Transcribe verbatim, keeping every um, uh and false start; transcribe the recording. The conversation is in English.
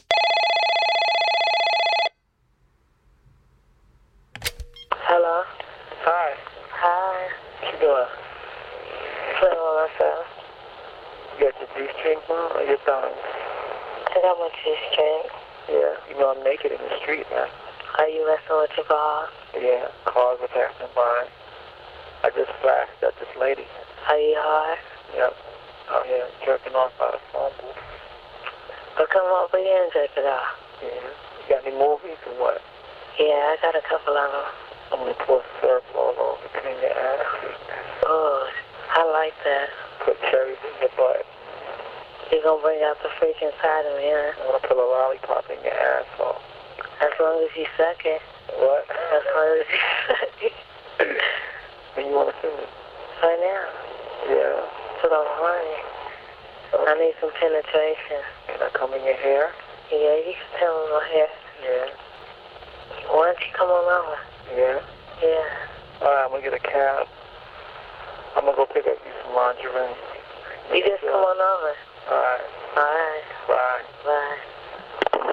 Hello? Hi. Hi. What you doing? Playing with myself. You got your G-string on or your thongs? I got my G-string. Yeah. You know I'm naked in the street, man. Are you messing with your ball? Yeah. Cars are passing by. I just flashed at this lady. Are you hard? Yep. Out here jerking off by the phone booth. Well, come over here and jerk it off. Yeah. You got any movies or what? Yeah, I got a couple of them. I'm gonna pour syrup all over between your ass. Oh, I like that. Put cherries in your butt. You gonna bring out the freak inside of me, huh? I'm gonna put a lollipop in your asshole. As long as you suck it. What? As long as you suck it. When you wanna see me? Right now. Yeah. Because I'm horny. Okay. I need some penetration. Can I come in your hair? Yeah, you can tell me my hair. Yeah. Why don't you come on over? Yeah. Yeah. Alright, I'm gonna get a cab. I'm gonna go pick up you some lingerie. You just come on over. Alright. All right. Bye. Bye.